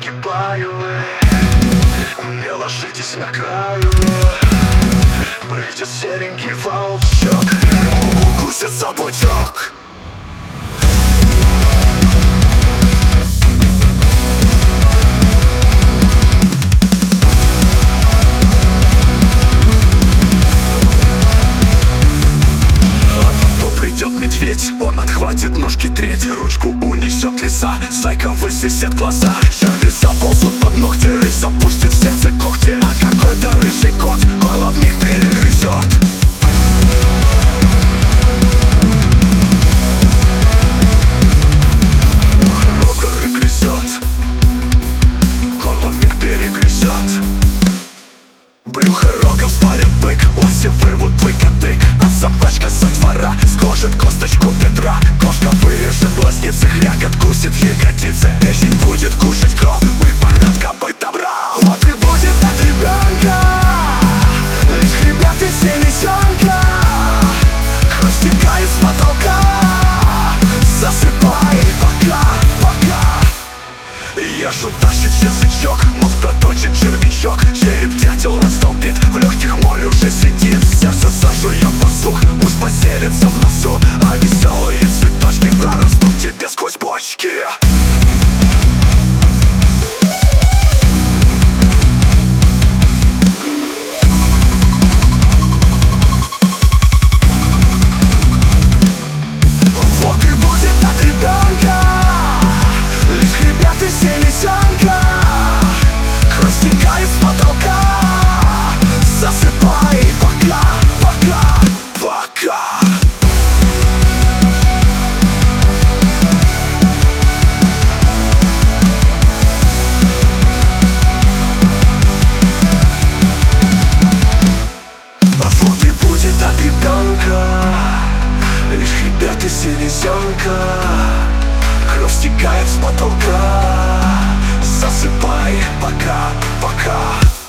девушки баевые, не ложитесь на краю. Придет серенький волчок, укусит за бочок. Медведь, он отхватит ножки треть, ручку унесет леса, зайка высосет глаза. Черви заползут под ногти, рысь запустит в сердце когти, а какой-то рыжий кот голодных перегрызет. Рогоры грызет, голодных перегрызет. Брюхо рогов спалит бык, лоси вырвут выкатык, а собачка со двора скложит косточку бедра. Кошка вырежет глазницы, хряк откусит ягодицы. Печень будет кушать кровь, выпадет копыт добра. Вот и будет от ребенка лишь хребет и селезенка, кровь стекает с потолка. Засыпай пока, пока. Ежу тащит язычок, мозг проточит червячок. Череп дятел растолпит, в легких море уже сидит. Сердце зажует воздух, пусть поселится в носу, а веселые цветочки прорастут тебе сквозь почки. Вот и будет от ребенка лишь хребет и селезенка, кровь стекает с потолка. Засыпай пока, пока, пока. Вот и будет от ребенка лишь хребет и селезенка, кровь стекает с потолка. Засыпай пока, пока.